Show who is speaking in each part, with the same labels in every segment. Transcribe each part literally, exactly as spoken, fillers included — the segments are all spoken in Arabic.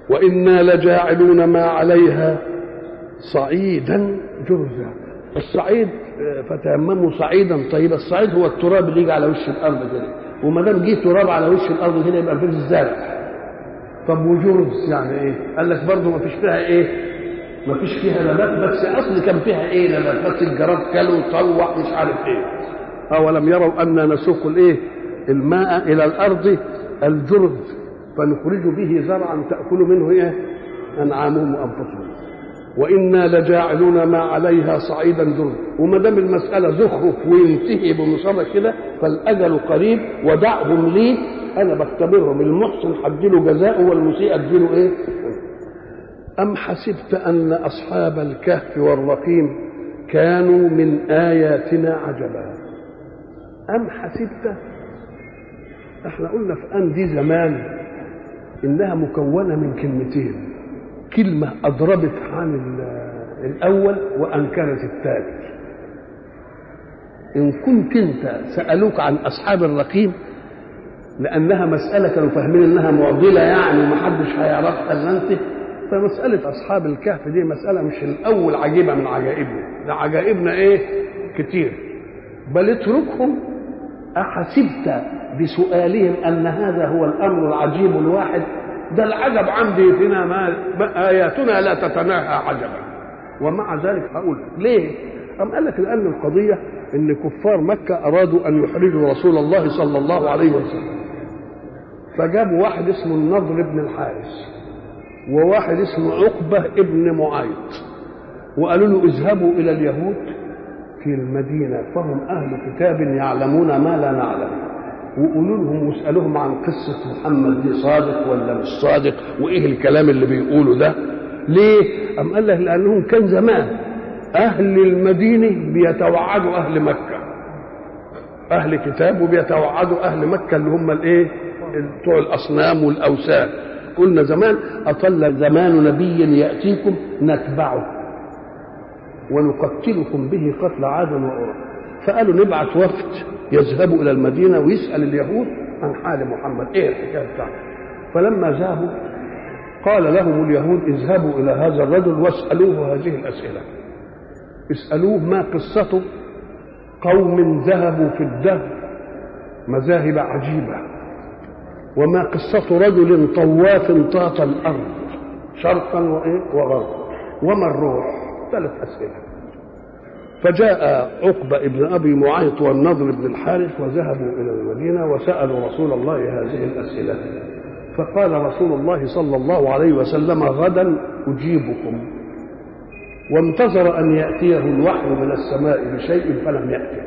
Speaker 1: وإنا لجاعلون ما عليها صعيدا جرزا. الصعيد فتيمموا صعيدا طيبا، الصعيد هو التراب اللي يجي على وش الارض كده، وما دام جه تراب على وش الارض كده يبقى فيه الزرع. طب وجرز يعني ايه؟ قال لك برضه ما فيش فيها ايه؟ ما فيش فيها نبات، بس اصل كان فيها ايه نبات، بس الجراد كلوا طوع مش عارف ايه. اولم يروا أننا نسوق الايه؟ الماء الى الارض الجرز فنخرج به زرعا تأكل منه ايه؟ انعامهم وانفسهم. وإنا لجاعلون ما عليها صعيدا جرزا. وما دام المسألة زخرف وينتهي بمصابة كده فالأجل قريب ودعهم لي أنا بختبرهم، المحسن حدله جزاءه والمسيء أدله إيه؟ أم حسبت أن أصحاب الكهف والرقيم كانوا من آياتنا عجبا. أم حسبت، احنا قلنا في أن دي زمان إنها مكونة من كلمتين، كلمة أضربت عن الأول وأنكرت الثاني. إن كنت أنت سألوك عن أصحاب الرقيم لأنها مسألة كانوا فاهمين إنها معضلة يعني ومحدش هيعرفها إلا أنت، فمسألة أصحاب الكهف دي مسألة مش الأول عجيبة من عجائبنا، ده عجائبنا إيه؟ كتير. بل اتركهم، أحسبت بسؤالهم أن هذا هو الأمر العجيب الواحد؟ ده العجب عندي فينا ما آياتنا لا تتناهى عجبا. ومع ذلك هقول ليه؟ أم قال لك لأن القضية إن كفار مكة أرادوا أن يحرجوا رسول الله صلى الله عليه وسلم، فجابوا واحد اسمه النضر بن الحارث وواحد اسمه عقبة ابن معيط وقالوا له اذهبوا إلى اليهود في المدينة فهم أهل كتاب يعلمون ما لا نعلم، وقولوا لهم واسألوهم عن قصة محمد دي صادق ولا مش صادق وإيه الكلام اللي بيقولوا ده. ليه؟ أم قال لك لأنهم كان زمان أهل المدينة بيتوعدوا أهل مكة، أهل كتاب وبيتوعدوا أهل مكة اللي هم الإيه؟ بتوع الأصنام والأوثان. قلنا زمان أطل زمان نبي يأتيكم نتبعه ونقتلكم به قتل عاد وأرى، فقالوا نبعث وفد يذهبوا إلى المدينة ويسأل اليهود عن حال محمد إيه الحكاية بتاعته. فلما ذهبوا قال لهم اليهود اذهبوا إلى هذا الرجل واسألوه هذه الأسئلة، اسألوه ما قصته قوم ذهبوا في الدهر مذاهب عجيبة، وما قصة رجل طواف طاط الأرض شرقا وإيه وغربا، وما الروح. ثلاث أسئلة. فجاء عقبة ابن أبي معيط والنضر بن الحارث وذهبوا إلى المدينة وسألوا رسول الله هذه الأسئلة، فقال رسول الله صلى الله عليه وسلم غدا أجيبكم، وانتظر أن يأتيه الوحي من السماء بشيء فلم يأتي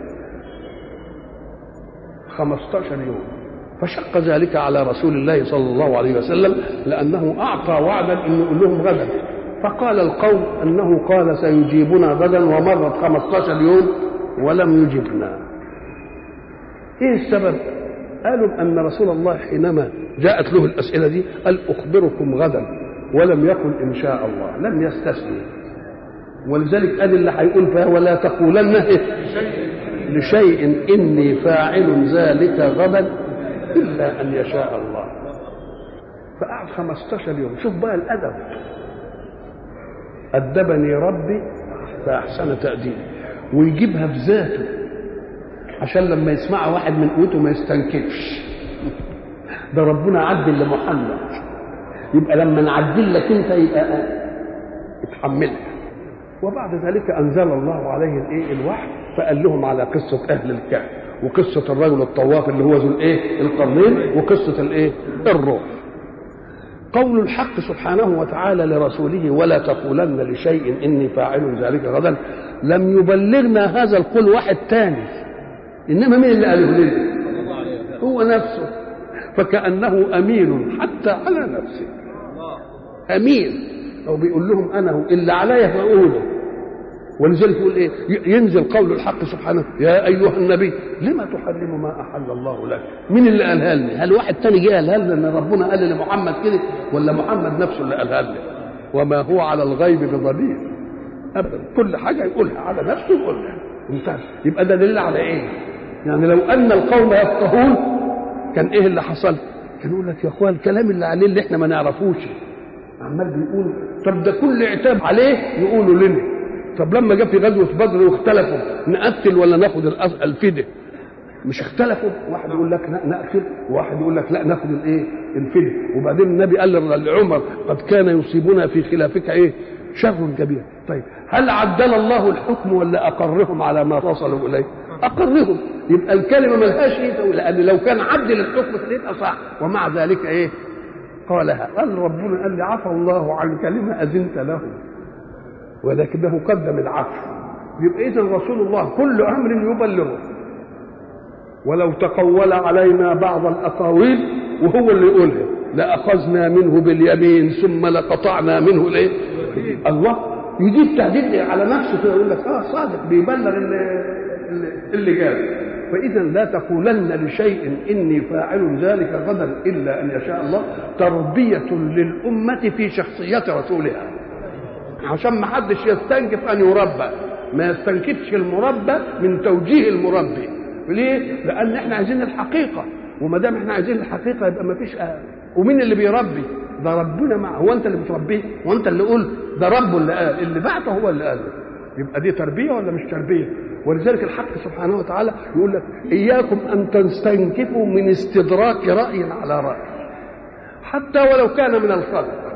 Speaker 1: خمسة عشر يوم، فشق ذلك على رسول الله صلى الله عليه وسلم لأنه أعطى وعدا أن يقول لهم غدا، فقال القوم أنه قال سيجيبنا غدا ومرت خمسة عشر يوم ولم يجبنا. إيه السبب؟ قالوا أن رسول الله حينما جاءت له الأسئلة دي قال أخبركم غدا، ولم يقل إن شاء الله، لم يستثني. ولذلك قال اللي هيقول فيها ولا تقولن لشيء إني فاعل ذلك غدا إلا أن يشاء الله. فقعد خمسة عشر يوم. شوف بقى الأدب، أدبني ربي فأحسن تأديبي، ويجيبها في ذاته عشان لما يسمع واحد من قوته ما يستنكفش. ده ربنا عدل لمحمد، يبقى لما نعدل لك انت يبقى اتحملها. وبعد ذلك أنزل الله عليه الايه الوحي، فقال لهم على قصة أهل الكهف وقصة الرجل الطواف اللي هو ذو الايه القرنين وقصة الايه الروح. قول الحق سبحانه وتعالى لرسوله ولا تقولن لشيء إني فاعل ذلك غدا لم يبلغنا هذا القول واحد تاني، إنما مين اللي قاله لنا؟ هو نفسه، فكأنه أمين حتى على نفسه، أمين أو بيقول لهم أنا هو اللي عليا فأقوله. ولذلك يقول إيه؟ ينزل قول الحق سبحانه يا أيها النبي لما تحرم ما أحل الله لك. مين اللي قالها لنا؟ هل واحد تاني جه قالها لنا إن ربنا قال لمحمد كده، ولا محمد نفسه اللي قالها لنا؟ وما هو على الغيب بضليل أبدا، كل حاجة يقولها على نفسه يقولها. انتهى. يبقى ده دليل على إيه؟ يعني لو أن القوم يفقهون كان إيه اللي حصل؟ كان يقول لك يا أخوان الكلام اللي عليه اللي إحنا ما نعرفوش عمال بيقول طب ده كل عتاب عليه يقولوا لنا، طب لما جه في غزوه بدر واختلفوا نقتل ولا ناخد الفديه؟ مش اختلفوا، واحد يقول لك نقتل وواحد يقول لك لا ناخد الايه الفديه. وبعدين النبي قال لعمر قد كان يصيبنا في خلافك ايه شر كبير. طيب هل عدل الله الحكم ولا اقرهم على ما وصلوا اليه؟ اقرهم. يبقى الكلمه ملهاش ايه، لان لو كان عدل الحكم يبقى صح. ومع ذلك ايه قالها؟ قال ربنا قال لي عفى الله عنك لما اذنت له، ولكنه قدم العفو. يبقى اذا رسول الله كل امر يبلغه، ولو تقول علينا بعض الاقاويل وهو اللي يقولها لاخذنا منه باليمين ثم لقطعنا منه الايه. الله يجيب تهديد على نفسه يقول لك اه صادق بيبلغ اللي, اللي قال. فاذا لا تقولن لشيء اني فاعل ذلك غدا الا ان يشاء الله، تربيه للامه في شخصيه رسولها، عشان ما حدش يستنكف ان يربى، ما يستنكفش المربى من توجيه المربي. ليه؟ لان احنا عايزين الحقيقه، وما دام احنا عايزين الحقيقه يبقى ما فيش أهل. ومين اللي بيربي؟ ده ربنا معه. هو انت اللي بتربيه؟ وانت اللي قول ده ربه اللي قال، اللي بعته هو اللي قال. يبقى دي تربيه ولا مش تربيه؟ ولذلك الحق سبحانه وتعالى يقول لك اياكم ان تستنكفوا من استدراك راي على راي، حتى ولو كان من الخلق.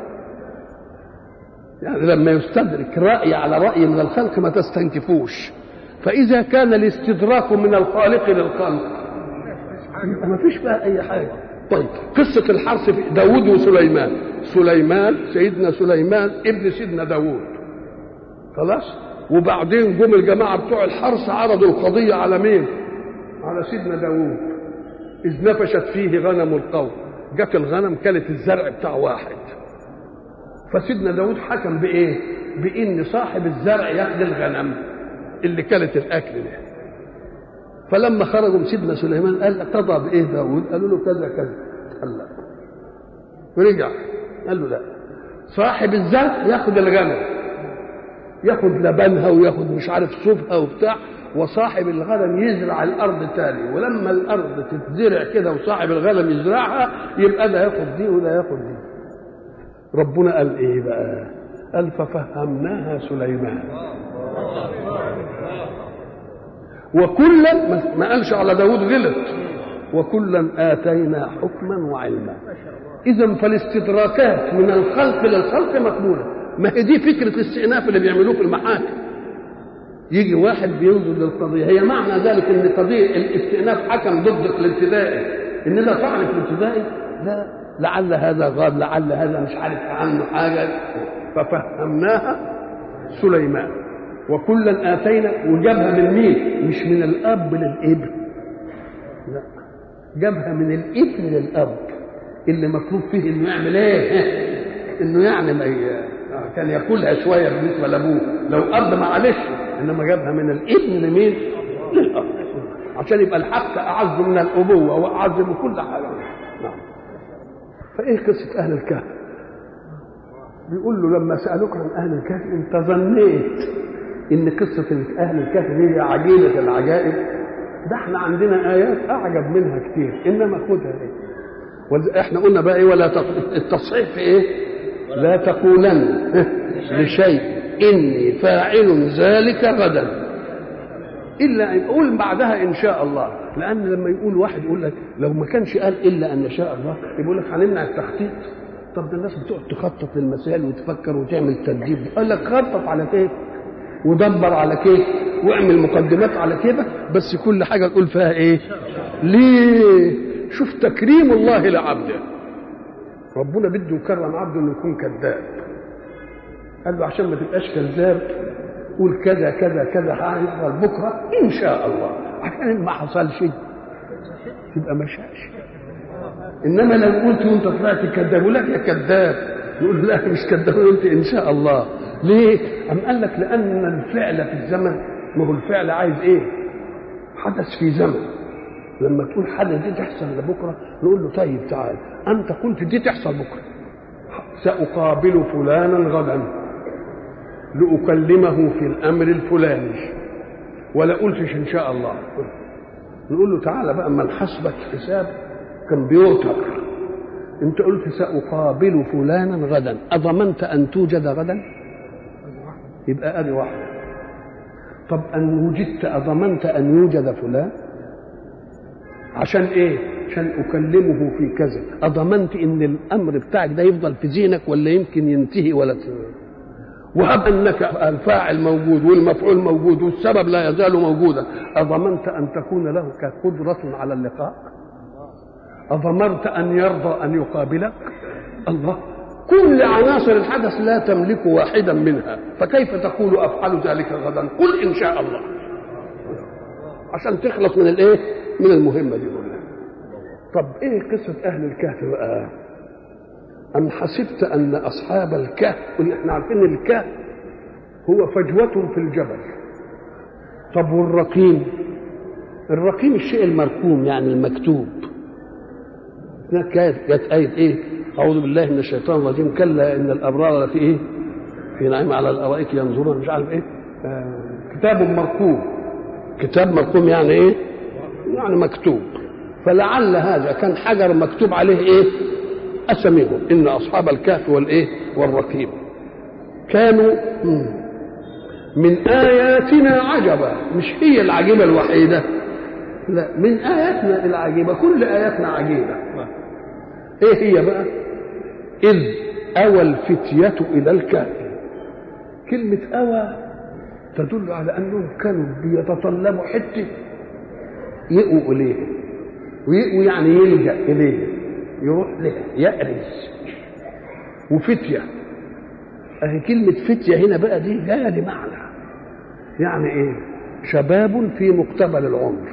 Speaker 1: يعني لما يستدرك راي على راي من الخلق ما تستنكفوش. فاذا كان الاستدراك من الخالق للخلق يبقى ما فيش بقى اي حاجه. طيب قصه الحرث في داوود وسليمان. سليمان سيدنا سليمان ابن سيدنا داوود، خلاص. وبعدين جم الجماعه بتوع الحرث عرضوا القضيه على مين؟ على سيدنا داوود. اذ نفشت فيه غنم القوم، جت الغنم كلت الزرع بتاع واحد. فسيدنا داوود حكم بايه؟ بان صاحب الزرع ياخد الغنم اللي كلت الاكل ده. فلما خرجوا سيدنا سليمان قال قضى بايه داوود؟ قالوا له كذا كذا. قال لا. ورجع قال له لا، صاحب الزرع ياخد الغنم، ياخد لبنها وياخد مش عارف صوفها وبتاع، وصاحب الغنم يزرع الارض تاني. ولما الارض تتزرع كده وصاحب الغنم يزرعها يبقى ده ياخد دي وده ياخد دي. ربنا قال ايه بقى؟ قال ففهمناها سليمان. وكلا ما قالش على داود غلط، وكلا آتينا حكما وعلما. إذا فالاستدراكات من الخلق للخلق مقبولة. ما هي دي فكرة الاستئناف اللي بيعملوه في المحاكم. يجي واحد بينظر للقضية، هي معنى ذلك ان قضية الاستئناف حكم ضد الابتدائي، ان ده طعن في الابتدائي، لا لعل هذا غاب، لعل هذا مش عارف عنه حاجة. ففهمناها سليمان وكلا آتينا. وجابها من مين؟ مش من الأب للابن، لا، جابها من الابن للأب اللي مطلوب فيه انه يعمل ايه؟ انه يعني ما كان ياكلها شويه بالنسبه لابوه لو اب معلش، انما جابها من الابن لمين؟ للاب، عشان يبقى الحق اعز من الابوه واعز من كل حاجه. نعم. فايه قصه اهل الكهف؟ بيقول له لما سالوك عن اهل الكهف انت ظنيت ان قصه اهل الكهف دي عجيبه العجائب. ده احنا عندنا ايات اعجب منها كتير، انما خدها ايه. احنا قلنا بقى ايه؟ ولا تق... التصحيح في ايه؟ لا تقولن لشيء اني فاعل ذلك غدا الا ان اقول بعدها ان شاء الله. لان لما يقول واحد يقول لك لو ما كانش قال الا ان يشاء الله يقول لك هنمنع التخطيط. طب ده الناس بتقعد تخطط للمسائل وتفكر وتعمل ترتيب. قال لك خطط على كيف ودبر على كيف واعمل مقدمات على كده، بس كل حاجه تقول فيها ايه؟ ليه؟ شوف تكريم الله لعبده. ربنا بده يكرم عبده انه يكون كذاب. قال له عشان ما تبقاش كذاب قول كذا كذا كذا هيحصل بكره ان شاء الله، عشان ما حصلش يبقى ما شاءش. انما لو قلت وانت طلعت كذاب يقول لك يا كذاب، يقول لا مش كذاب، قلت ان شاء الله. ليه؟ أم قال لك لان الفعل في الزمن، ما هو الفعل عايز ايه؟ حدث في زمن. لما تقول حاجه دي تحصل لبكره نقول له طيب تعال انت قلت دي تحصل بكره، ساقابل فلانا غدا لاكلمه في الامر الفلاني، ولا قلتش ان شاء الله. نقول له تعالى بقى اما نحاسبك حساب كمبيوتر، انت قلت سأقابل فلانا غدا، أضمنت أن توجد غدا؟ يبقى ادي واحدة. طب أن وجدت أضمنت أن يوجد فلان؟ عشان ايه؟ عشان أكلمه في كذا. أضمنت إن الأمر بتاعك ده يفضل في ذهنك ولا يمكن ينتهي ولا ت... وهب أنك الفاعل موجود والمفعول موجود والسبب لا يزال موجودا، أضمنت أن تكون له قدرة على اللقاء؟ أضمرت أن يرضى أن يقابلك؟ الله، كل عناصر الحدث لا تملك واحدا منها، فكيف تقول أفعل ذلك غدا؟ قل إن شاء الله، عشان تخلص من الإيه؟ من المهمة دي كلها. طب إيه قصة أهل الكهف بقى؟ أم حسبت أن أصحاب الكهف، إحنا عارفين الكهف هو فجوة في الجبل. طب والرقيم؟ الرقيم الشيء المرقوم يعني المكتوب. هناك جت آية إيه؟ أعوذ بالله من الشيطان الرجيم، كلا إن الأبرار لفي إيه؟ في نعيم على الأرائك ينظرون، مش عارف إيه؟ آه كتاب مرقوم. كتاب مرقوم يعني إيه؟ يعني مكتوب. فلعل هذا كان حجر مكتوب عليه إيه؟ أسميهم إن أصحاب الكهف والإيه؟ والرقيم كانوا من آياتنا عجبا. مش هي العجيبة الوحيدة، لا، من آياتنا العجيبة، كل آياتنا عجيبة. إيه هي بقى؟ إذ أوى الفتية إلى الكهف. كلمة أوى تدل على أنهم كانوا بيتطلبوا حتة يقوا إليه، ويقوا يعني يلجأ إليه، يروح لها، يأرز. وفتية، أهي كلمة فتية هنا بقى دي جاية لمعنى، يعني إيه؟ شباب في مقتبل العمر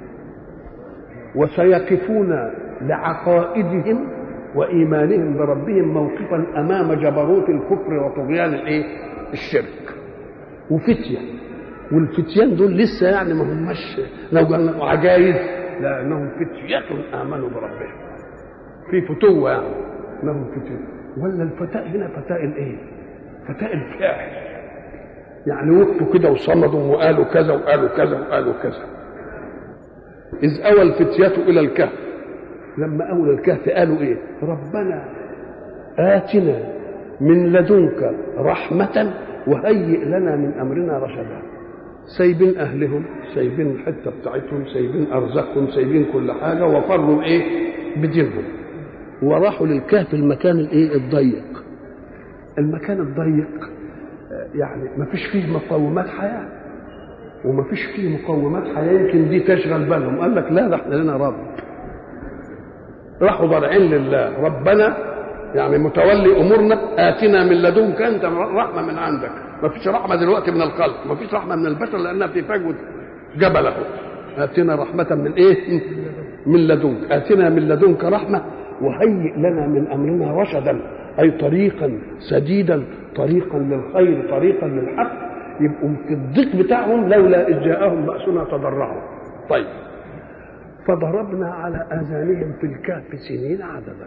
Speaker 1: وسيقفون لعقائدهم وإيمانهم بربهم موقفا أمام جبروت الكفر وطغيان الإيه؟ الشرك. وفتية، والفتيان دول لسه يعني ما هماش لو قلنا عجايز، لأنهم فتية آمنوا بربهم، في فتوة يعني انهم فتية. ولا الفتاء هنا فتاء الايه؟ فتاء الفاعل، يعني وقفوا كده وصمدوا وقالوا كذا وقالوا كذا وقالوا كذا. إذ أوى الفتية إلى الكهف، لما أوى الكهف قالوا إيه؟ ربنا آتنا من لدنك رحمة وهيئ لنا من أمرنا رشدا. سايبين أهلهم، سايبين الحتة بتاعتهم، سايبين أرزاقهم، سايبين كل حاجة، وفروا إيه؟ بدينهم، وراحوا للكهف المكان الإيه؟ الضيق. المكان الضيق يعني ما فيش فيه مقومات حياة، وما فيش فيه مقومات حياة يمكن دي تشغل بالهم. قال لك لا، ده احنا لنا رب. راحوا ضارعين لله، ربنا يعني متولي امورنا، اتنا من لدنك انت رحمه من عندك. ما فيش رحمه دلوقتي من الخلق، ما فيش رحمه من البشر لانها في فجوه جبله. اتنا رحمه من ايه؟ من لدنك. اتنا من لدنك رحمه وهيئ لنا من امرنا رشدا، اي طريقا سديدا، طريقا للخير، طريقا للحق. يبقوا في الضيق بتاعهم لولا إذ جاءهم بأسنا تضرعوا. طيب، فضربنا على آذانهم في الكهف سنين عددا.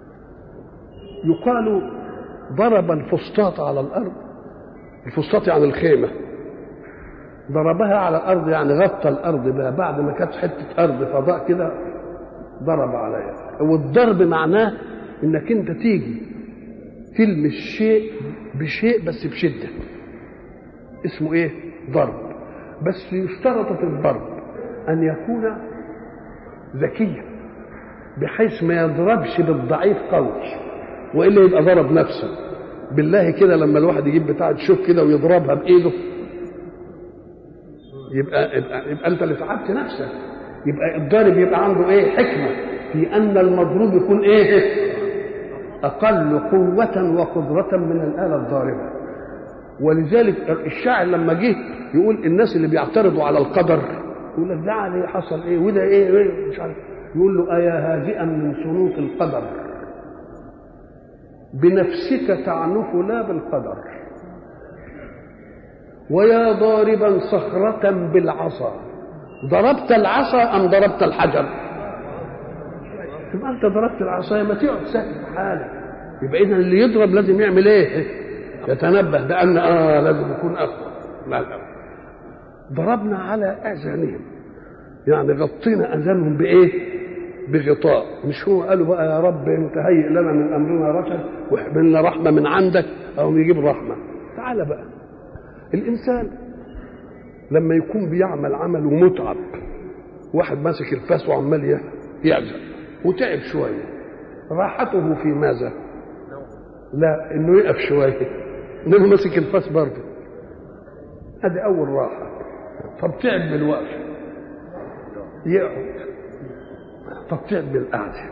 Speaker 1: يقال ضرب الفسطاط على الأرض، الفسطاط يعني الخيمة، ضربها على الأرض يعني غطى الأرض بها، بعد ما كانت حتة أرض فضاء كده ضرب عليها. والضرب معناه إنك أنت تيجي تلمس شيء بشيء بس بشدة، اسمه ايه؟ ضرب. بس يشترط في الضرب ان يكون ذكيا بحيث ما يضربش بالضعيف قوي، والا يبقى ضرب نفسه. بالله كده لما الواحد يجيب بتاعه شوك كده ويضربها بايده، يبقى يبقى, يبقى انت اللي تعبت نفسك. يبقى الضارب يبقى عنده ايه؟ حكمه في ان المضروب يكون ايه؟ اقل قوه وقدره من الاله الضاربه. ولذلك الشاعر لما جه يقول الناس اللي بيعترضوا على القدر، يقول لك ده عليه حصل ايه وده ايه, إيه مش عارف، يقول له ايا هادئا من صنوف القدر بنفسك تعنف لا بالقدر، ويا ضاربا صخرة بالعصا ضربت العصا ام ضربت الحجر؟ يبقى انت ضربت العصا، ما تقعد ساكت حالك. يبقى اذا اللي يضرب لازم يعمل ايه؟ يتنبه بأن آه لازم يكون أقوى. لا لا، ضربنا على آذانهم يعني غطينا آذانهم بإيه؟ بغطاء. مش هو قالوا بقى يا رب انت هيئ لنا من امرنا رشد واحملنا رحمه من عندك، او يجيب رحمه. تعالى بقى الانسان لما يكون بيعمل عمل ومتعب، واحد ماسك الفاس وعمال يعزل وتعب شويه، راحته في ماذا؟ لا انه يقف شويه، انه ماسك الفاس برضه، هذه اول راحه. طب تعب بالوقف يقعد، طب تعب بالقعده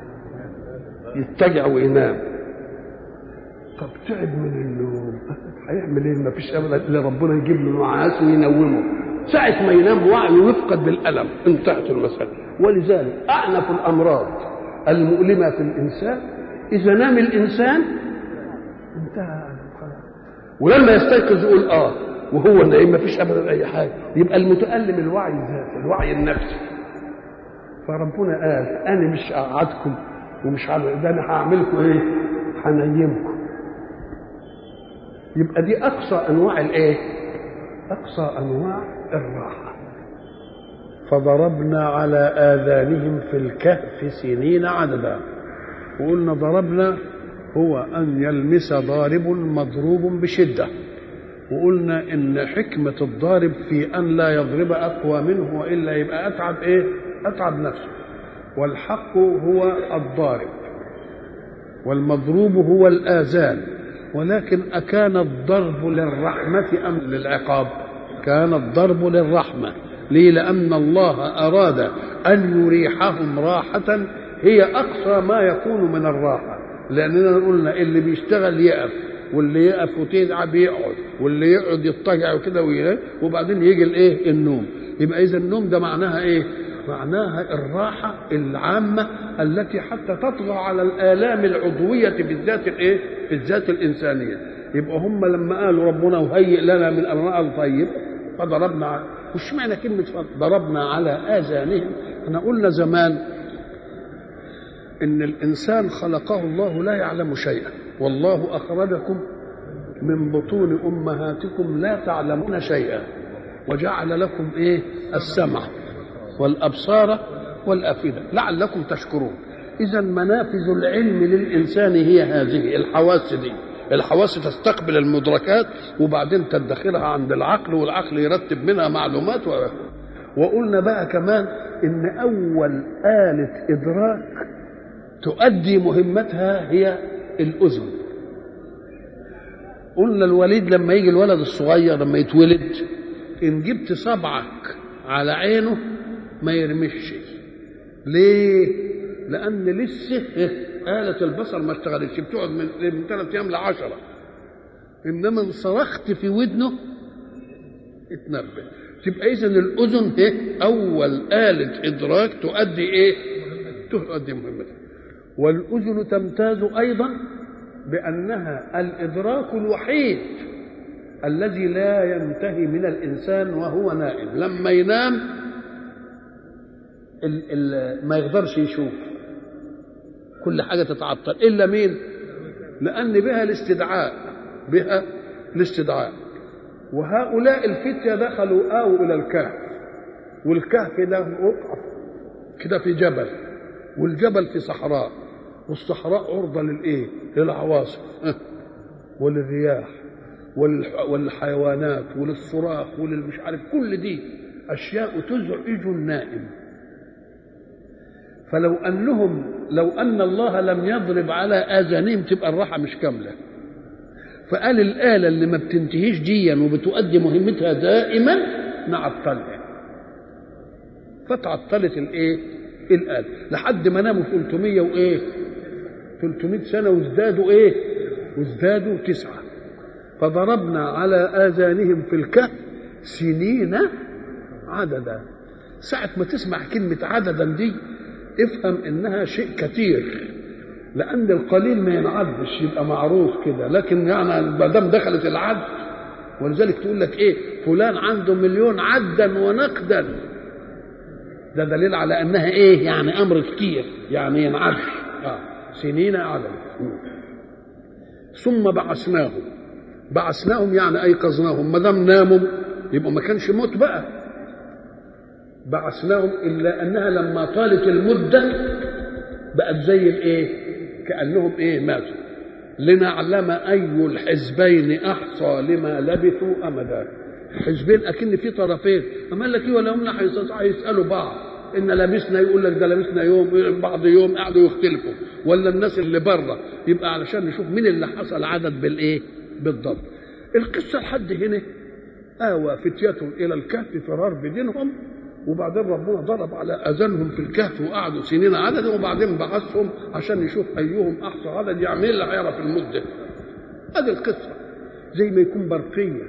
Speaker 1: يتجع وينام، طب تعب من النوم هيعمل ايه؟ ما فيش ابدا الا ربنا يجيب له نعاس وينومه، ساعه ما ينام وعيه يفقد بالالم، انتهت المساله. ولذلك اعنف الامراض المؤلمه في الانسان اذا نام الانسان انتهى خلاص، ولما يستيقظ يقول اه وهو نايم ما فيش ابدا اي حاجه، يبقى المتالم الوعي الذاتي الوعي النفسي. فربنا قال انا مش هقعدكم ومش عارف ده، انا هعملكم ايه؟ هنيمكم. يبقى دي اقصى انواع الايه؟ اقصى انواع الراحه.
Speaker 2: فضربنا على آذانهم في الكهف سنين عددا. وقلنا ضربنا هو أن يلمس ضارب مضروب بشدة، وقلنا إن حكمة الضارب في أن لا يضرب أقوى منه وإلا يبقى أتعب إيه؟ أتعب نفسه. والحق هو الضارب والمضروب هو الآذان. ولكن أكان الضرب للرحمة أم للعقاب؟ كان الضرب للرحمة. ليه؟ لأن الله أراد أن يريحهم راحة هي أقصى ما يكون من الراحة. لأننا قلنا اللي بيشتغل يقف، واللي يقف وتتعب يقعد، واللي يقعد يضطجع وكده وينام، وبعدين يجي الايه؟ النوم. يبقى إذا النوم ده معناها ايه؟ معناها الراحة العامة التي حتى تطغى على الآلام العضوية في الذات الايه؟ في الذات الإنسانية. يبقى هم لما قالوا ربنا وهيئ لنا من أمرنا الطيب فضربنا. وش معنى كلمة ضربنا على آذانهم؟ احنا قلنا زمان إن الإنسان خلقه الله لا يعلم شيئا، والله أخرجكم من بطون أمهاتكم لا تعلمون شيئا، وجعل لكم إيه؟ السمع والأبصار والأفئدة لعلكم تشكرون. إذا منافذ العلم للإنسان هي هذه الحواس دي. الحواس تستقبل المدركات وبعدين تدخرها عند العقل، والعقل يرتب منها معلومات و... وقلنا بقى كمان إن أول آلة إدراك تؤدي مهمتها هي الأذن. قلنا الوليد لما يجي الولد الصغير لما يتولد إن جبت صبعك على عينه ما يرمش. ليه؟ لأن لسه آلة البصر ما اشتغلتش، بتقعد من من ثلاث أيام لعشرة. إنما إن صرخت في ودنه اتنبه. تبقى إذن الأذن هي أول آلة إدراك تؤدي إيه؟ تؤدي مهمتها. والأذن تمتاز أيضا بأنها الإدراك الوحيد الذي لا ينتهي من الإنسان وهو نائم. لما ينام ال ال ما يقدرش يشوف، كل حاجة تتعطل إلا مين؟ لأن بها الاستدعاء، بها الاستدعاء. وهؤلاء الفتية دخلوا آووا إلى الكهف، والكهف ده وقف كده في جبل، والجبل في صحراء، والصحراء عرضة للإيه؟ للعواصف وللرياح والحيوانات وللصراخ وللمش عارف، كل دي أشياء تزعج النائم. فلو أنهم لو أن الله لم يضرب على آذانهم تبقى الراحة مش كاملة. فقال الآلة اللي ما بتنتهيش ديا وبتؤدي مهمتها دائما نعطلها، فتعطلت الإيه؟ الآلة لحد ما ناموا ثلاثمية وإيه؟ ثلاثمية سنة وازدادوا إيه؟ وازدادوا تسعة. فضربنا على آذانهم في الكهف سنين عددا. ساعة ما تسمع كلمة عددا دي افهم انها شيء كثير، لان القليل ما ينعدش يبقى معروف كده، لكن يعني ما دام دخلت العد، ولذلك تقول لك ايه؟ فلان عنده مليون عدا ونقدا. ده دليل على انها ايه؟ يعني امر كتير، يعني ينعد. اه سنين عددا. ثم بعثناهم. بعثناهم يعني ايقظناهم. ما دام ناموا يبقى ما كانش موت بقى. بعثناهم إلا أنها لما طالت المدة بقت زي الايه؟ كانهم ايه؟ ماتوا. لنعلم اي الحزبين احصى لما لبثوا امدا. حزبين اكن في طرفين، اما قال لك ايه؟ ولا هم هيسالوا بعض ان لبسنا، يقول لك ده لبسنا يوم، بعض يوم قعدوا يختلفوا، ولا الناس اللي بره، يبقى علشان نشوف مين اللي حصل عدد بالايه؟ بالضبط. القصه لحد هنا آوى فتية إلى الكهف فرار بدينهم، وبعدين ربنا ضرب على أذانهم في الكهف وقعدوا سنين عدد، وبعدين بعثهم عشان يشوف أيهم أحصى عدد يعمل اللي هيعرف المدة. هذه القصة زي ما يكون برقية،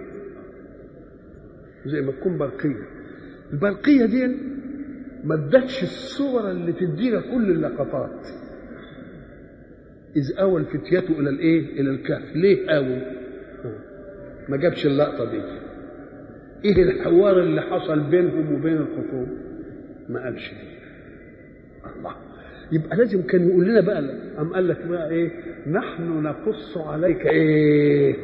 Speaker 2: زي ما تكون برقية. البرقية دي ما ادتش الصور اللي تدينا كل اللقطات. إذ آوى الفتية إلى الإيه؟ إلى الكهف. ليه آووا؟ ما جابش اللقطة دي. ايه الحوار اللي حصل بينهم وبين الخصوم؟ ما قالش دي. الله، يبقى لازم كان يقول لنا بقى. ام قال لك بقى ايه؟ نحن نقص عليك ايه؟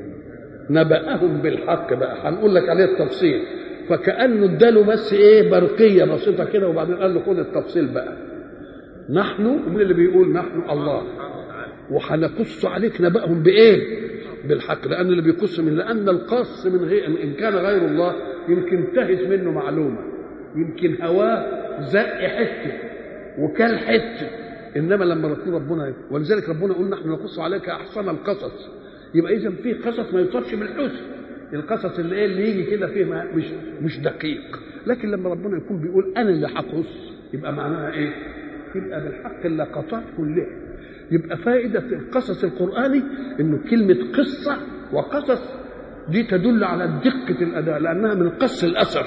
Speaker 2: نبأهم بالحق. بقى هنقول لك عليه التفصيل. فكأنه اداله بس ايه؟ برقيه بسيطه كده، وبعدين قال له خد التفصيل بقى. نحن، من اللي بيقول نحن؟ الله. وهنقص عليك نبأهم بايه؟ بالحق. لأن اللي بيقص من لأن القص من غير إن كان غير الله يمكن تهز منه معلومة، يمكن هواه زق حتة وكل حتة، إنما لما رسول ربنا، ولذلك ربنا يقول نحن نقص عليك أحسن القصص. يبقى إذا في قصص ما يوصفش بالحسن، القصص اللي إيه؟ اللي يجي كده فيه مش مش دقيق. لكن لما ربنا يكون بيقول أنا اللي هقص، يبقى معناها إيه؟ يبقى بالحق اللقطات كلها. يبقى فائدة القصص القرآني إنه كلمة قصة وقصص دي تدل على دقة الأداء، لأنها من قص الأثر.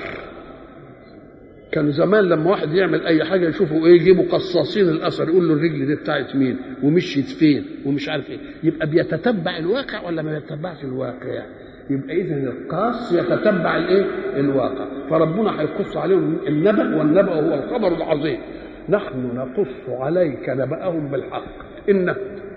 Speaker 2: كان زمان لما واحد يعمل أي حاجة يشوفوا إيه؟ يجيبوا قصاصين الأثر، يقول له الرجل دي بتاعت مين ومشيت فين ومش عارف إيه. يبقى بيتتبع الواقع ولا ما بيتتبعش الواقع؟ يبقى إذن القاص يتتبع الإيه؟ الواقع. فربنا هيقص عليهم النبأ، والنبأ هو الخبر العظيم. نحن نقص عليك نبأهم بالحق. إن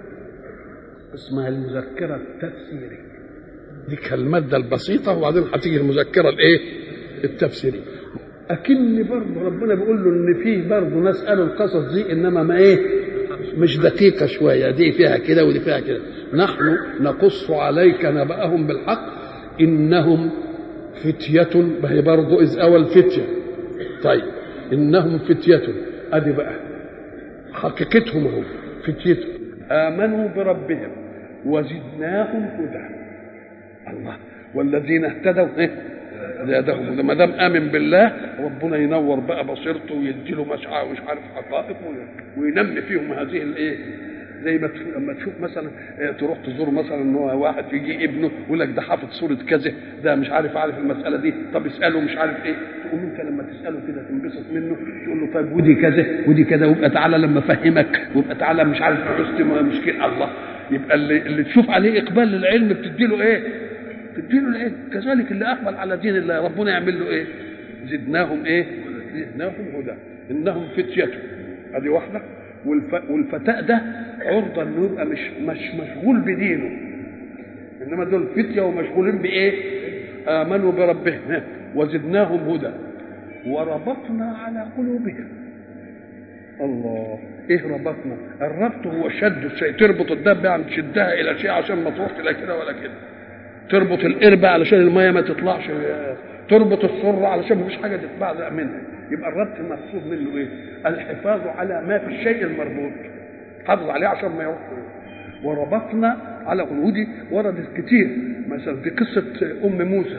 Speaker 2: اسمها المذكرة التفسيرية، دي كالمادة البسيطة، وبعدين هتيجي المذكرة الإيه؟ التفسيرية. أكن برضه ربنا بيقول له إن فيه برضه ناس قالوا القصص دي إنما ما إيه؟ مش دقيقة شوية، دي فيها كده ودي فيها كده. نحن نقص عليك نبأهم بالحق إنهم فتية. ما هي برضه إذ أوى الفتية. طيب إنهم فتية، أدي بقى حقيقتهم هم فتيتهم. آمنوا بربهم وزدناهم هدى. الله، والذين اهتدوا ايه؟ زادهم. ما دام آمن بالله ربنا ينور بقى بصيرته ويديله مشاعر مش عارف حقائق وينمي فيهم هذه الايه؟ زي ما لما تشوف مثلا تروح تزور مثلا ان هو واحد يجي ابنه يقول لك ده حافظ سوره كذا، ده مش عارف عارف المساله دي، طب اساله مش عارف ايه، تقوم انت لما تساله كده تنبسط منه، تقول له طيب ودي كذا ودي كذا، ويبقى تعالى لما افهمك، ويبقى تعالى مش عارف حسن مشكله. الله، يبقى اللي, اللي تشوف عليه اقبال للعلم بتديله ايه؟ تديله العلم. كذلك اللي اقبل على دين الله ربنا يعمل له ايه؟ زدناهم ايه؟ زدناهم هدى. انهم فتيه، ادي واحده. والفتاء ده عرضة انه يبقى مش مش مشغول بدينه، انما دول فتية ومشغولين بايه؟ آمنوا بربهم وزدناهم هدى وربطنا على قلوبهم. الله، ايه ربطنا؟ الربط هو شد الشيء، تربط الدابة يعني تشدها الى شيء عشان ما تروح لا كده ولا كده، تربط القربة علشان المية ما تطلعش، تربط السرة علشان ما فيش حاجة تتبعزق منها. يبقى الربط المقصود منه ايه؟ الحفاظ على ما في الشيء المربوط، حافظ عليه عشان ما يروح. وربطنا على قلوبهم. وردت كتير مثلا في قصة أم موسى،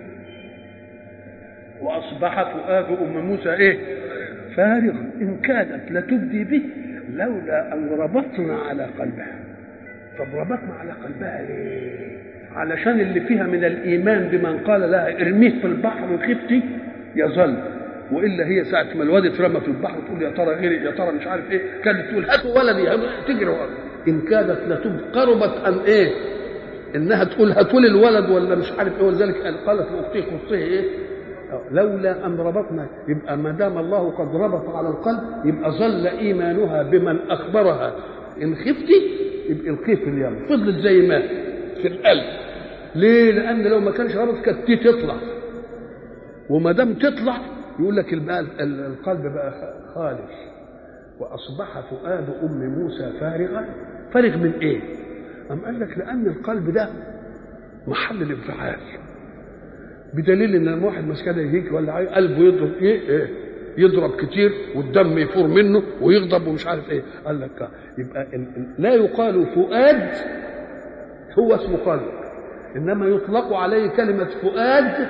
Speaker 2: وأصبح فؤاد أم موسى ايه؟ فارغ إن كادت لتبدي به لولا أن ربطنا على قلبها. طب ربطنا على قلبها ليه؟ علشان اللي فيها من الإيمان بمن قال لها ارميه في البحر وخفتي يظل، والا هي ساعه ما الواد اترمى في البحر تقول يا ترى غيري يا ترى مش عارف ايه، كانت تقول هاتوا ولدي تجري ورا. ان كادت لتب قربت ان ايه؟ انها تقول هاتوا لي الولد ولا مش عارف ايه. ولذلك قالت لاختي قصيه ايه؟ لولا ان ربطنا. يبقى ما دام الله قد ربط على القلب يبقى ظل ايمانها بمن اخبرها ان خفتي يبقى القيه في اليم، فضلت زي ما في القلب. ليه؟ لان لو ما كانش ربط كانت تطلع، وما دام تطلع يقول لك القلب بقى خالص. وأصبح فؤاد أم موسى فارغا. فارغ من إيه؟ أم قال لك لأن القلب ده محل الانفعال، بدليل إن لما واحد مسكنه يهيج ولا قلبه يضرب إيه؟ يضرب كتير والدم يفور منه ويغضب ومش عارف إيه. قال لك يبقى لا يقال فؤاد هو اسمه قلب، إنما يطلق عليه كلمة فؤاد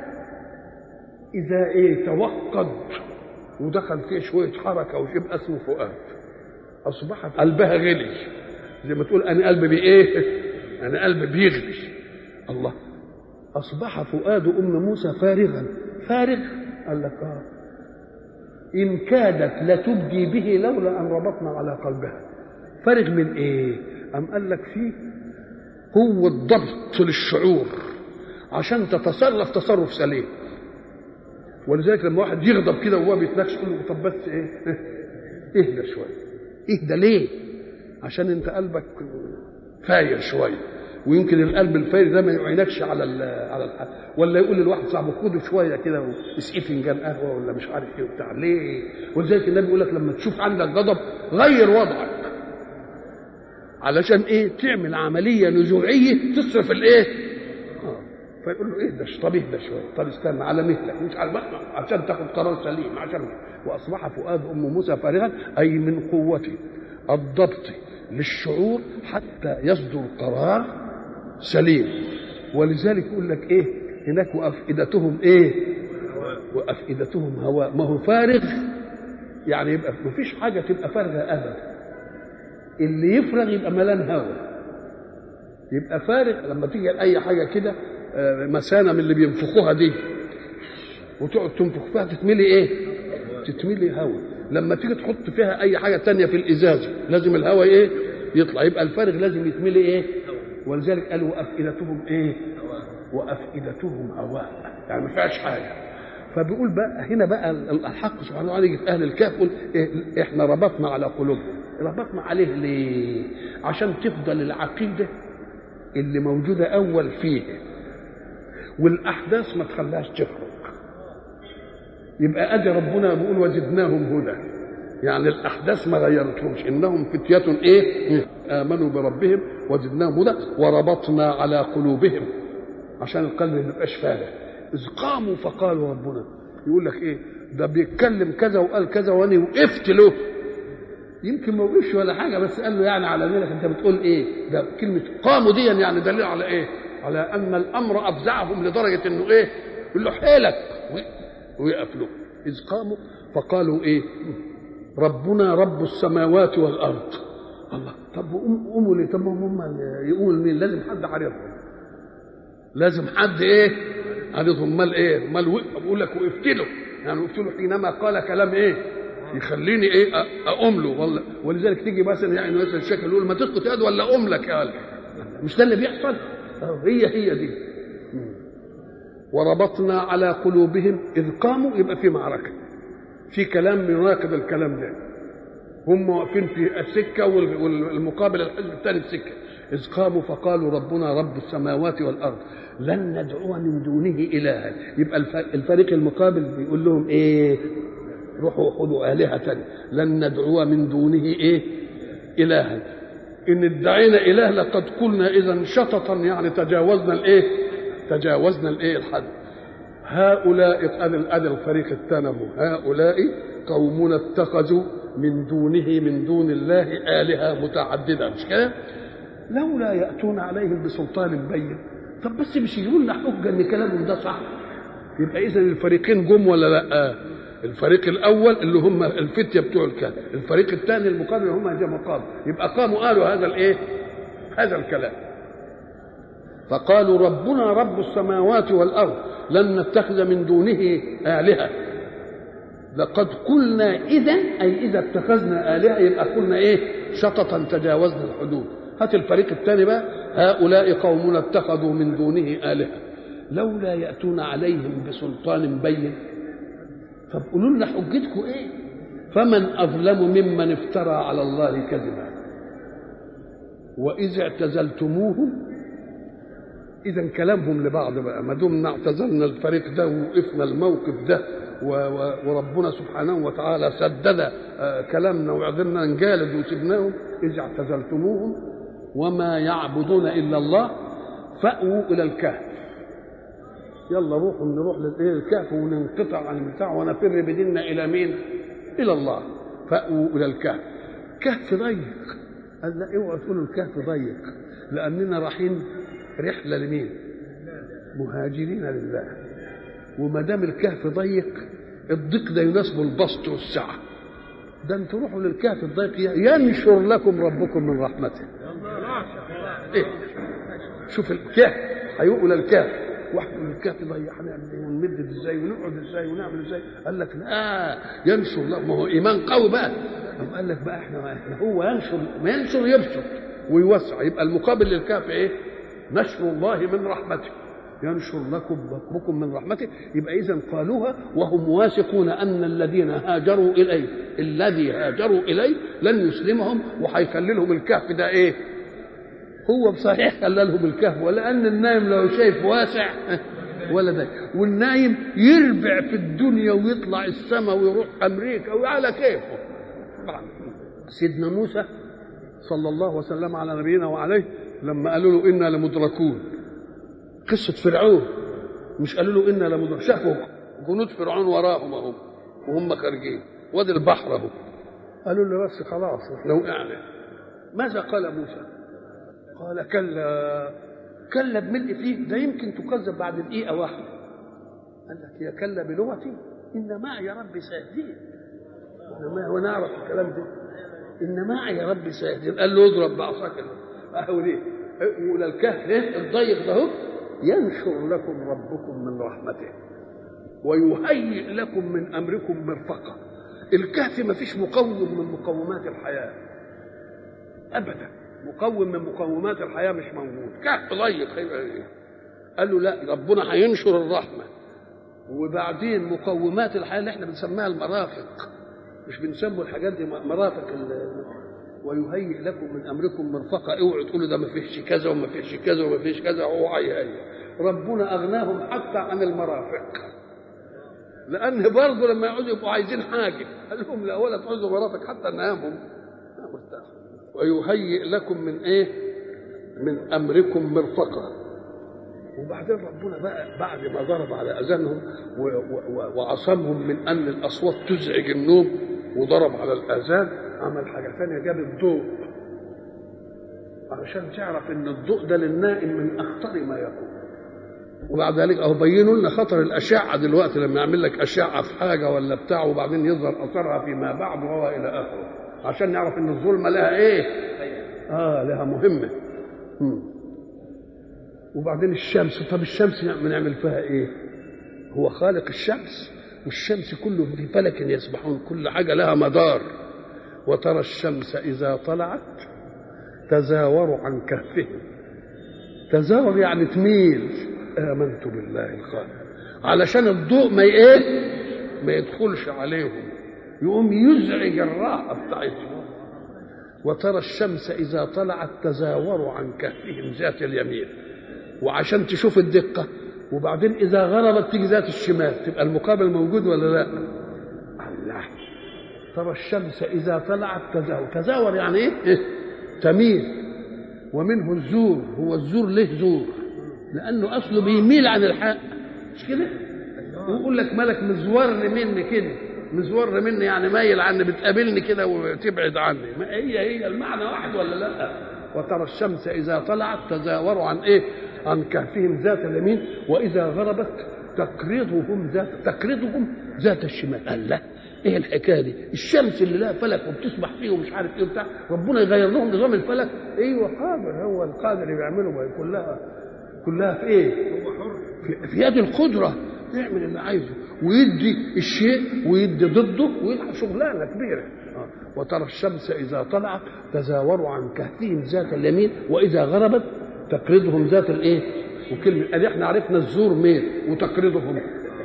Speaker 2: إذا إيه توقد ودخل فيه شوية حركة ويبقى اسمه فؤاد. أصبح قلبها غلي، زي ما تقول أنا قلبي بإيه؟ أنا قلبي بيغلي. الله، أصبح فؤاد أم موسى فارغا. فارغ قال لك آه إن كادت لتبدي به لولا أن ربطنا على قلبها. فارغ من إيه؟ أم قال لك فيه قوة ضبط للشعور عشان تتصرف تصرف سليم. ولذلك لما واحد يغضب كده وهو بيتناقش يقول له طب بس ايه اهدى شويه. اهدى ليه؟ عشان انت قلبك فاير شويه، ويمكن القلب الفاير ده ما يعينكش على على الحد. ولا يقول للواحد صاحبه خده شويه كده واسقيه فنجان قهوه ولا مش عارف ايه وبتاع. ليه؟ ولذلك النبي يقول لك لما تشوف عندك غضب غير وضعك علشان ايه؟ تعمل عمليه نزوعيه تصرف الايه؟ فيقول له اهدى، طب اهدى شويه، طب استنى على مهلك مش على عشان تاخد قرار سليم. عشان واصبح فؤاد ام موسى فارغا اي من قوه الضبط للشعور حتى يصدر قرار سليم. ولذلك يقول لك ايه هناك وافئدتهم ايه؟ وافئدتهم هواء. ما هو فارغ يعني يبقى ما فيش حاجه تبقى فارغه ابدا، اللي يفرغ يبقى ملان هواء. يبقى فارغ لما تيجي اي حاجه كده مسانه من اللي بينفخوها دي وتقعد تنفخ فيها تتملي ايه؟ تتملي هواء. لما تيجي تحط فيها اي حاجه تانية في الازازه لازم الهواء ايه؟ يطلع. يبقى الفارغ لازم يتملي ايه؟ ولذلك قالوا وافئدتهم ايه؟ وافئدتهم هواء، يعني ما فيهاش حاجه. فبيقول بقى هنا بقى الحق سبحانه وتعالى يجي في اهل الكهف يقول إيه؟ احنا ربطنا على قلوبهم. ربطنا عليه ليه؟ عشان تفضل العقيده اللي موجوده اول فيه والاحداث ما تخليهاش تخرج. يبقى ادي ربنا بيقول وزدناهم هدى، يعني الاحداث ما غيرتهمش. انهم فتية ايه؟ امنوا بربهم وزدناهم هدى وربطنا على قلوبهم عشان القلب ما يبقاش فارغ. اذ قاموا فقالوا ربنا. يقول لك ايه ده بيتكلم كذا وقال كذا وانا وقفت له، يمكن ما وقفش ولا حاجه بس قال له يعني على مالك انت بتقول ايه؟ ده كلمه قاموا دي يعني دليل على ايه؟ على ان الامر افزعهم لدرجه انه ايه؟ يقول له حيلك ويقف له. اذ قاموا فقالوا ايه؟ ربنا رب السماوات والارض. الله، طب قوموا ليه؟ طب هم يقوموا لمين؟ لازم حد عارفهم، لازم حد ايه؟ عارفهم. امال ايه؟ امال بقول لك وقفت له، يعني وقفت له حينما قال كلام ايه؟ يخليني ايه؟ اقوم له. والله ولذلك تيجي مثلا يعني مثلا الشكل يقول ما تسقط يد ولا اقوم لك يا ولد. مش ده اللي بيحصل؟ هي هي دي. وربطنا على قلوبهم اذ قاموا. يبقى في معركه، في كلام يناقض الكلام ده. هم واقفين في السكه والمقابل الحزب الثاني السكه. اذ قاموا فقالوا ربنا رب السماوات والارض لن ندعو من دونه الها. يبقى الفريق المقابل بيقول لهم ايه؟ روحوا خذوا آلهة تانية. لن ندعو من دونه ايه؟ إلها. إن ادعينا إله لقد قلنا إذا شططا، يعني تجاوزنا الايه؟ تجاوزنا الايه؟ الحد. هؤلاء أدى الفريق الثاني هؤلاء قومنا اتخذوا من دونه من دون الله آلهة متعددة. مش كده؟ لولا يأتون عليهم بسلطان بين. طب بس مش يجيبوا لنا حجة إن كلامهم ده صح. يبقى إذا الفريقين جم ولا لا؟ الفريق الاول اللي هم الفتيه بتوع الكهف، الفريق الثاني المقابل هم هذا مقابل. يبقى قاموا قالوا هذا الايه؟ هذا الكلام. فقالوا ربنا رب السماوات والارض لن نتخذ من دونه الهه. لقد قلنا اذا اي اذا اتخذنا الهه يبقى قلنا ايه؟ شططا تجاوزنا الحدود. هات الفريق الثاني بقى هؤلاء قومنا اتخذوا من دونه الهه لولا ياتون عليهم بسلطان بين. طب قولوا لنا حجتكم ايه؟ فمن اظلم ممن افترى على الله كذبا واذ اعتزلتموهم. اذا كلامهم لبعض بقى، ما دمنا اعتزلنا الفريق ده ووقفنا الموقف ده
Speaker 1: وربنا سبحانه وتعالى سدد كلامنا وعذرنا نجالد وسبناهم إذ اعتزلتموهم وما يعبدون إلا الله فأووا إلى الكهف. يلا روحوا نروح للكهف وننقطع عن البتاع ونفر بديننا إلى مين؟ إلى الله. فأووا إلى الكهف. كهف ضيق. قال لا اوعوا تقولوا الكهف ضيق لأننا رايحين رحلة لمين؟ مهاجرين لله. وما دام الكهف ضيق الضيق ده يناسبه البسط والسعة. ده انتوا روحوا للكهف الضيق ينشر لكم ربكم من رحمته. ايه شوف الكهف هيقول الكهف واحد من الكهف ضيق هنعمل ايه ونمدد ازاي ونقعد ازاي ونعمل ازاي؟ قال لك لا ينشر لكم. ما هو ايمان قوي بقى. قام قال لك بقى احنا احنا هو ينشر ما ينشر يبسط ويوسع. يبقى المقابل للكهف ايه؟ نشر الله من رحمته. ينشر لكم ربكم من رحمته. يبقى اذا قالوها وهم واثقون ان الذين هاجروا اليه الذي هاجروا اليه لن يسلمهم وهيخلي لهم الكهف ده ايه؟ هو بصحيح خلى لهم الكهف ولان النايم لو شايف واسع ولا ده والنايم يربع في الدنيا ويطلع السماء ويروح امريكا وعلى كيفه. سيدنا موسى صلى الله وسلم على نبينا وعليه لما قالوا له انا لمدركون قصه فرعون مش قالوا له انا لمدركون شافوا جنود فرعون وراهم اهم وهم خارجين وادي البحر اهو قالوا له بس خلاص احنا وقعنا. ماذا قال موسى؟ قال كلا كلا بملء فيه ده يمكن تكذب بعد دقيقه واحده. قال لك يا كلا بلغتي ان معي ربي سيهدين. ما هو نعرف الكلام ده ان معي ربي سيهدين. قال له اضرب بعصاك اهو ليه ولا الكهف ايه الضيق ده ينشر لكم ربكم من رحمته ويهيئ لكم من امركم مرفقا. الكهف ما فيش مقوم من مقومات الحياه ابدا. مقوم من مقومات الحياه مش موجود. كهف ضيق هيبقى ايه؟ قال له لا ربنا هينشر الرحمه وبعدين مقومات الحياه اللي احنا بنسميها المرافق مش بنسموا الحاجات دي مرافق ويهيئ لكم من امركم مرفقا. اوعوا تقولوا ده ما فيش كذا وما فيش كذا وما فيش كذا. هو هيهيئ. ربنا اغناهم حتى عن المرافق لان برضه لما يقعدوا يبقوا عايزين حاجه قال لهم لا ولا تعوزوا مرافق حتى ننامهم مرتاح. ويهيئ لكم من ايه؟ من امركم مرفقا. وبعدين ربنا بقى بعد ما ضرب على اذانهم وعصمهم من ان الاصوات تزعج النوم وضرب على الاذان عمل حاجه ثانيه جاب الضوء علشان تعرف ان الضوء ده للنائم من اخطر ما يكون. وبعد ذلك اهو بينوا لنا خطر الاشعه دلوقتي لما يعمل لك اشعه في حاجه ولا بتاع وبعدين يظهر اثرها فيما بعد وهو الى اخره عشان نعرف ان الظلمه لها ايه؟ اه لها مهمه. مم. وبعدين الشمس. طب الشمس بنعمل فيها ايه؟ هو خالق الشمس والشمس كله في فلك يسبحون كل حاجه لها مدار. وترى الشمس اذا طلعت تزاور عن كهفهم. تزاور يعني تميل. امنت بالله الخالق علشان الضوء ما ايه؟ ما يدخلش عليهم يقوم يزعج الراحه بتاعتهم. وترى الشمس اذا طلعت تزاور عن كهفهم ذات اليمين وعشان تشوف الدقه. وبعدين اذا غربت تيجي ذات الشمال تبقى المقابل موجود ولا لا؟ الله. ترى الشمس اذا طلعت تزاور. تزاور يعني ايه؟ تميل. ومنه الزور. هو الزور ليه زور؟ لانه اصله بيميل عن الحق مش كده؟ ويقول لك مالك مزور مني كده مزور مني يعني مايل عني بتقابلني كده وتبعد عني. ما هي هي المعنى واحد ولا لا؟ وترى الشمس اذا طلعت تزاور عن ايه؟ عن كهفهم ذات اليمين واذا غربت تقرضهم ذات تقرضهم ذات الشمال. قال لا ايه الحكايه دي؟ الشمس اللي لها فلك وبتسبح فيه ومش عارف ايه بتاع ربنا يغير لهم نظام الفلك. ايوه قادر. هو القادر اللي بيعمله ما كلها كلها في ايه؟ هو حر في, في يد القدره يعمل اللي عايزه ويدي الشيء ويدي ضده ويلعب شغلانه كبيره. آه. وترى الشمس اذا طلعت تزاور عن كهفهم ذات اليمين واذا غربت تقرضهم ذات الايه؟ وكلمه ادي احنا عرفنا الزور مين وتقرضهم.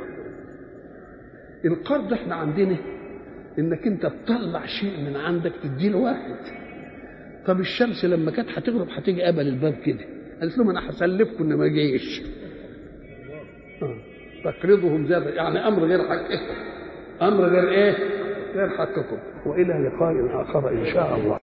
Speaker 1: القرض احنا عندنا انك انت تطلع شيء من عندك تديه لواحد. طب الشمس لما كانت هتغرب هتيجي قبل الباب كده قالت لهم انا هسلفكم ان ما جيش. آه. تقرضهم زياده، يعني امر غير حقكم، امر غير ايه؟ غير حقكم. والى لقاء اخر ان شاء الله.